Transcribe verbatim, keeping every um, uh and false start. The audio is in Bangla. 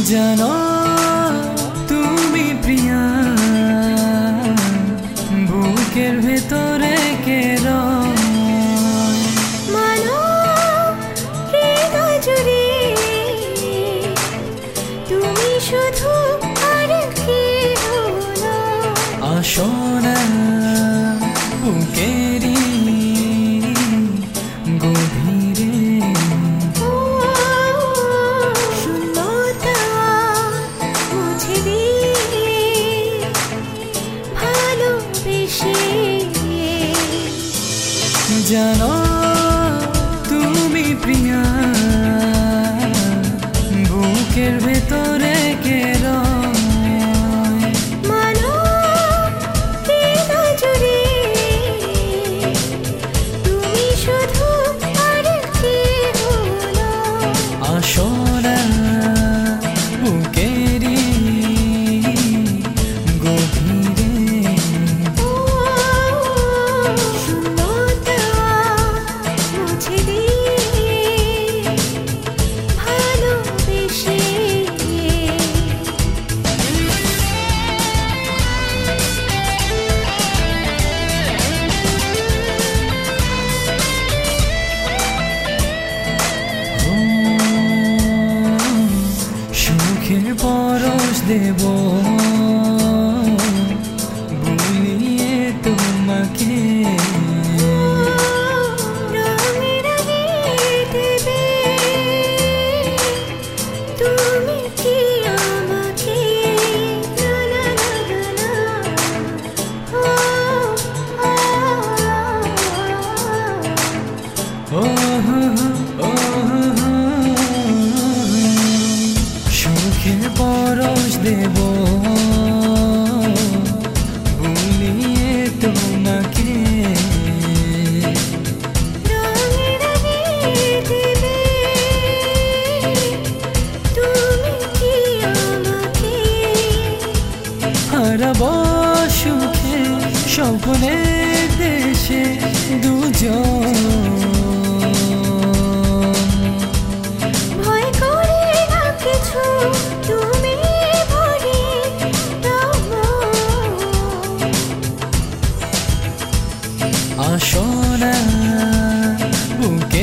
জানো তুমি প্রিয়া বুকের ভেতরে কে রয় মানো হৃদয় জুড়ে তুমি শুধু আর কেহ নও। আসো না বুকেরই গভীরে শূন্যতা মুছে দিয়ে ভালোবেসে জানো তুমি প্রিয়া বুকের ভেতরে কে রয় মানো হৃদয় জুড়ে তুমি শুধু আর কেহ নও। আসো না বুকেরই গভীরে শূন্যতা মুছে দিয়ে ভালোবেসে সুখের পরশ দেব ভুলিয়ে তোমাকে রঙে রঙে দেবে তুমি কি আমাকে না না না না ও ও হো হো, ও হো হো। সুখের পরশ দেব ভুলিয়ে তোমাকে রঙে রঙে দেবে তুমি কি আমাকে হারাব সুখে স্বপ্নের দেশে দুজন ভয় করে না কিছু তুমি ভরে দাও মন। আসো না বুকে